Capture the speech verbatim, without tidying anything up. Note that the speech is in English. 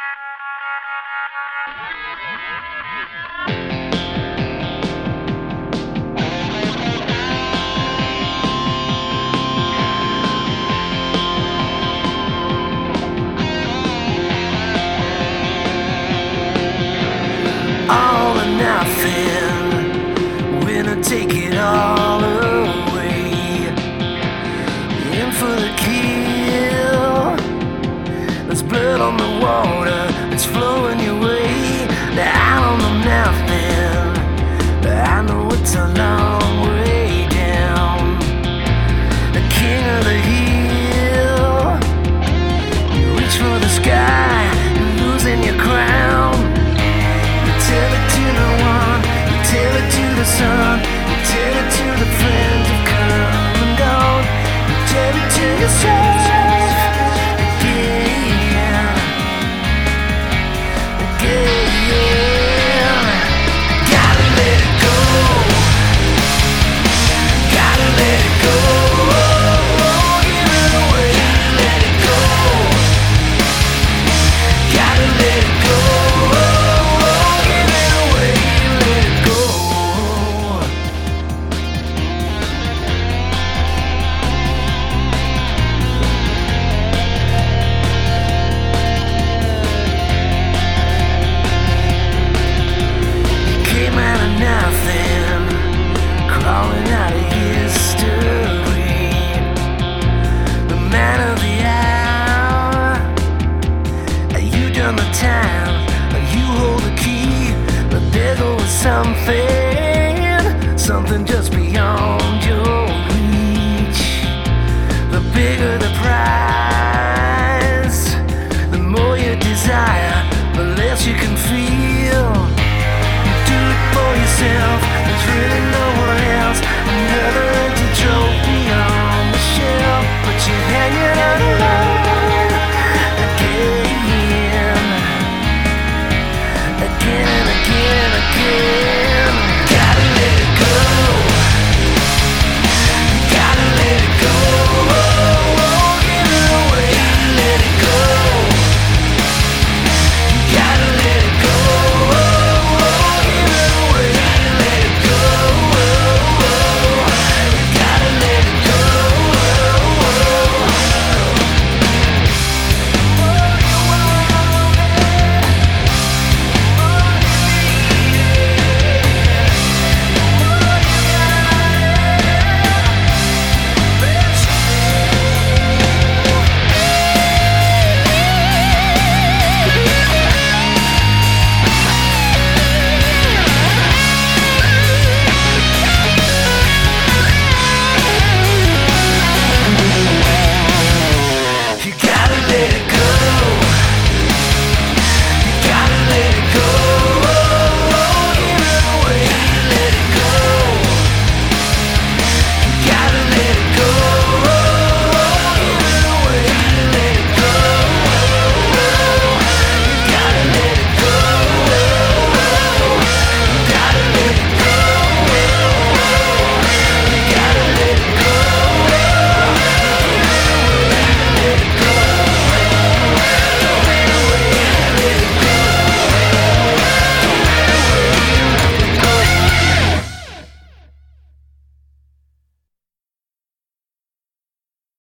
All or nothing, winner take it all away. In for the kill, there's blood on the water, it's flowing your way. I don't know nothing, but I know it's a long way down. The king of the hill, you reach for the sky, you're losing your crown. You tell it to no one, you tell it to the sun, you tell it to the friends who've come and gone. You tell it to yourself. The time, you hold the key, but there's always something, something just beyond your reach. The bigger the prize, the more you desire, the less you can feel. You do it for yourself, it's really